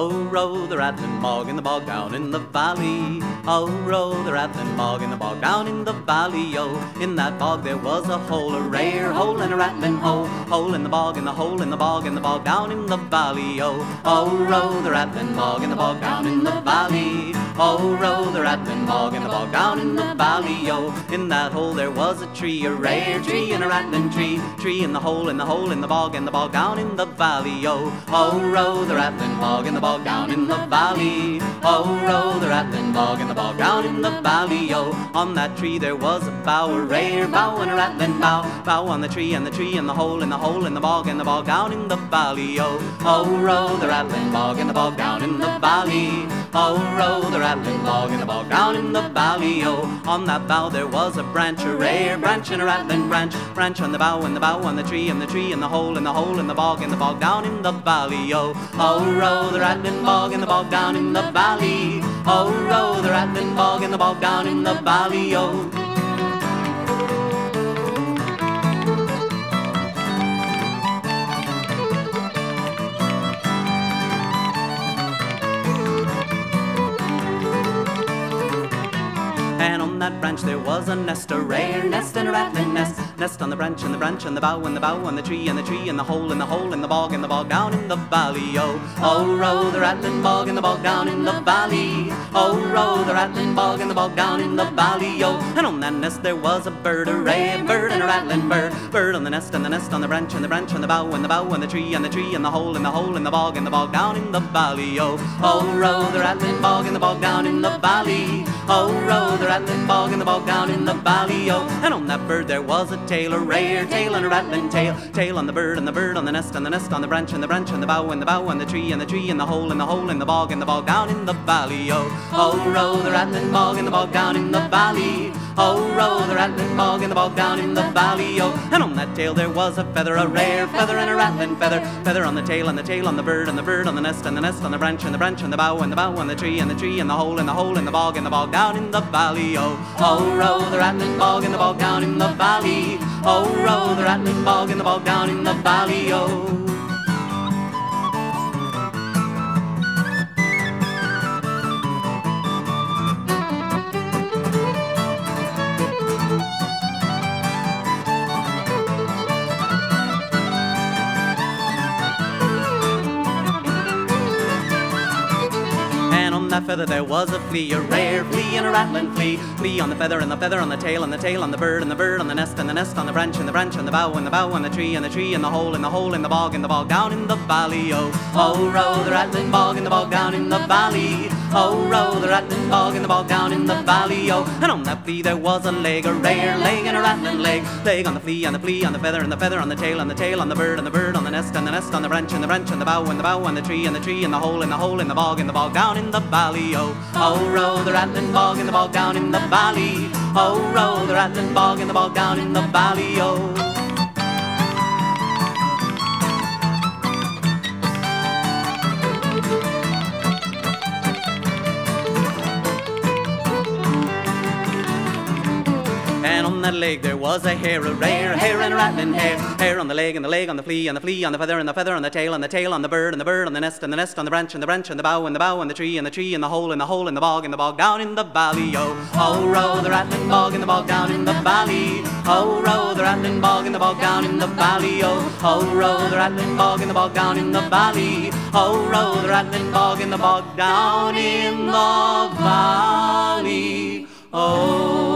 Oh, row the rattling bog in the bog down in the valley. Oh, row the rattling bog in the bog down in the valley. Oh, in that bog there was a hole, a rare hole and a rattling hole. Hole in the bog and the hole in the bog and the bog down in the valley. Oh, row the rattling bog in the bog down in the valley. Oh, row the rattling bog in the bog down in the valley. Oh, in that hole there was a tree, a rare tree and a rattling tree. Tree in the hole in the hole in the bog and the bog down in the valley. Oh, row the rattling bog in the bog down in the valley. Oh, row the rattling bog in the bog down in the valley. Oh, on that tree there was a bough, a rare bough and a rattling bough. Bough on the tree and the tree in the hole in the hole in the bog and the bog down in the valley. Oh, row the rattling bog in the bog down in the valley. Oh, row the rattling bog in the bog down in the valley. Oh, on that bough there was a branch, a rare branch and a rattling branch. Branch on the bough and the bough on the tree and the tree in the hole in the hole in the bog and the bog down in the valley. Oh, row the rattling bog in the bog down in the valley. Oh, row the rattling bog in the bog down in the valley. Oh. And on that branch there was a nest, a rare nest and a rattling nest. Nest on the branch and the branch and the bough and the bough on the tree and the tree and the hole in the hole in the bog and the bog down in the valley. Oh, row the rattling bog in the bog down in the valley. Oh, row the rattling bog in the bog down in the valley. And on that nest there was a bird, a rare bird and a rattling bird. Bird on the nest and the nest on the branch and the branch on the bough and the bough on the tree and the tree and the hole in the hole in the bog and the bog down in the valley. Oh, row the rattling bog in the bog down in the valley. Oh, row the rattling bog in the bog down in the valley. And on that bird there was a tail, a rare tail and a rattling tail. Tail on the bird and the bird on the nest and the nest on the branch and the branch and the bough and the bough on the tree and the tree and the hole in the hole in the bog and the bog down in the valley. Oh, row the rattling bog in the bog down in the valley. Oh, row the rattling bog in the bog down in the valley. And on that tail there was a feather, a rare feather and a rattling feather. Feather on the tail and the tail on the bird and the bird on the nest and the nest on the branch and the branch and the bough and the bough on the tree and the tree and the hole in the hole in the bog and the bog down in the valley. Oh, row the rattling bog in the bog down in the valley. Oh, row the rattling bog in the bog down in the valley. That feather there was a flea, a rare flea and a rattling flea. Flea on the feather and the feather on the tail and the tail on the bird and the bird on the nest and the nest on the branch and the branch and the bough and the bough on the tree and the tree and the hole in the hole in the bog and the bog down in the valley. Oh, row the rattling bog in the bog down in the valley. Oh, row the rattling bog in the bog down in the valley. And on that flea there was a leg, a rare leg and a rattling leg. Leg on the flea and the flea on the feather and the feather on the tail and the tail on the bird and the bird on the nest and the nest on the branch and the branch and the bough and the bough on the tree and the tree and the hole in the hole in the bog and the bog down in the valley. Oh, row the rattling bog in the bog down in the valley. Oh, row the rattling bog in the bog down in the valley. And on that leg there was a hair, a rare hair and a rattling hair. Hair on the leg and the leg on the flea and the flea on the feather and the feather on the tail and the tail on the bird and the bird on the nest and the nest on the branch and the branch and the bough and the bough and the tree and the tree and the hole in the bog and the bog down in the valley. Oh, row the rattling bog in the bog down in the valley. Oh, row the rattling bog in the bog down in the valley. Oh, row the rattling bog in the bog down in the valley. Oh, row the rattling bog in the bog down in the valley. Oh.